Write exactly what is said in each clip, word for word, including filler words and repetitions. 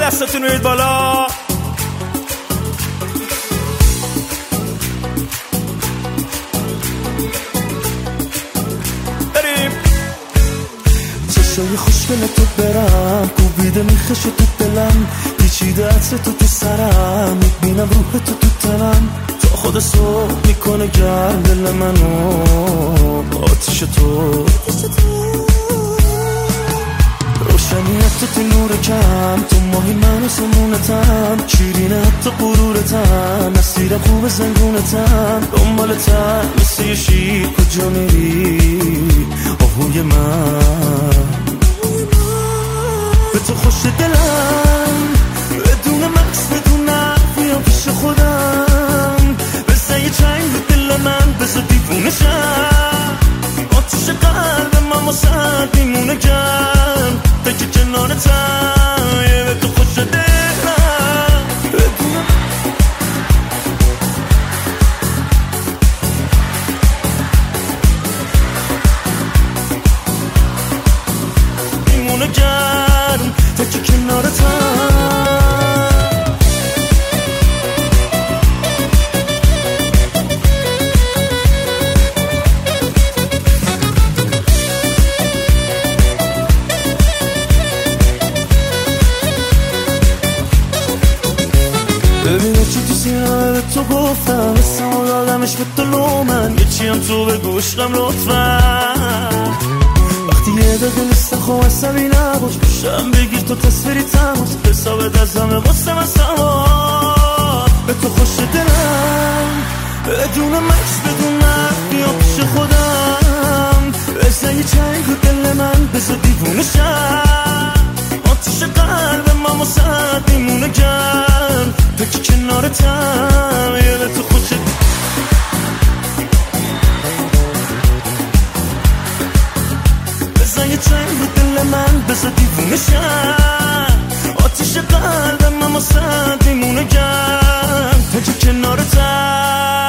دستتون روید بالا. بریم. چشای خوشگل تو برم کوبیده میخش تو دلم، پیچیده عطر تو تو سرم، میبینم روح تو تو تنم، تا خود صبح میکنه گرم دل منو آتیش تو. روشنیت تو تو نور کم، تو ماهی من و سمونتم، شیرینه حتی غرورتم، مسیرم خوب زنگونتم، دنبالتم مثل یه شیر کجا میری آهوی من. به تو خوش دلم بدون مکس بدون نرف میام پیش خودم، بزن یه چنگ رو دل من بزا دیوونه شم، آتیش قلب من واسد میمونه گرم تا که کنارتم. یه به تو خوش دلم بدون میمونه گرم تا که کنارتم. ببینه چی تو سینه به تو گفتم، اسمو دادمش به دلو من، یه چی هم تو بگو عشقم لطفا. وقتی یه دقیقه نیستم خواه عصبی نباش، بشم بگیر تو تصویری تماس، حساب دستم قصه من سما. به تو خوش دلم بدون مکس بدون نرف بیام پیش خودم، بزن یه چنگ رو دل من بزا دیوونه شم، آتیش قلب من واسد میمونه گرم تا که کنارتم. یه به تو خوش بزن یه چنگ رو دل من بزا دیوونه شم، آتیش قلب من واسد میمونه گرم تا که کنارتم.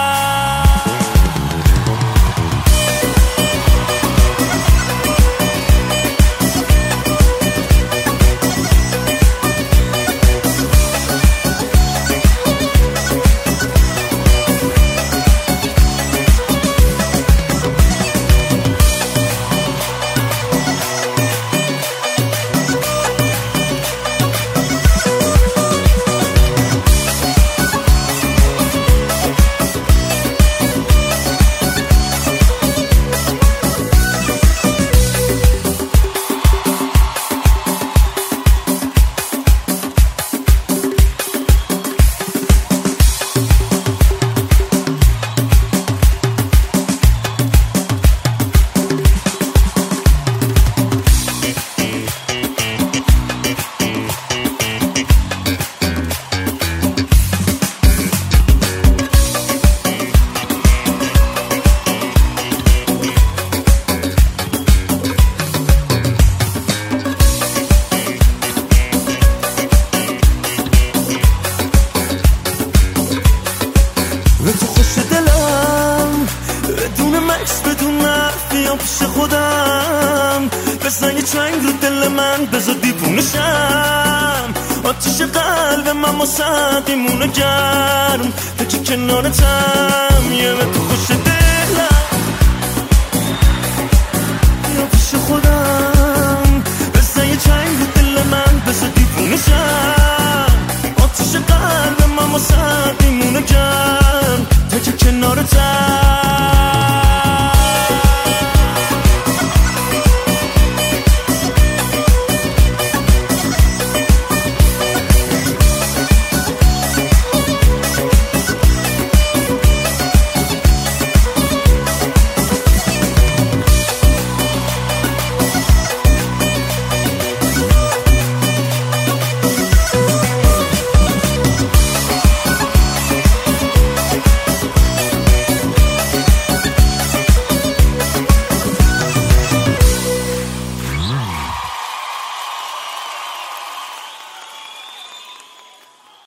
به تو خوش دلم بدون مکس بدون نرف بیام پیش خودم، بزن یه چنگ رو دل من بزا دیوونه شم، آتیش قلب من واسد میمونه گرم تا که کنارتم. یه به تو خوش دلم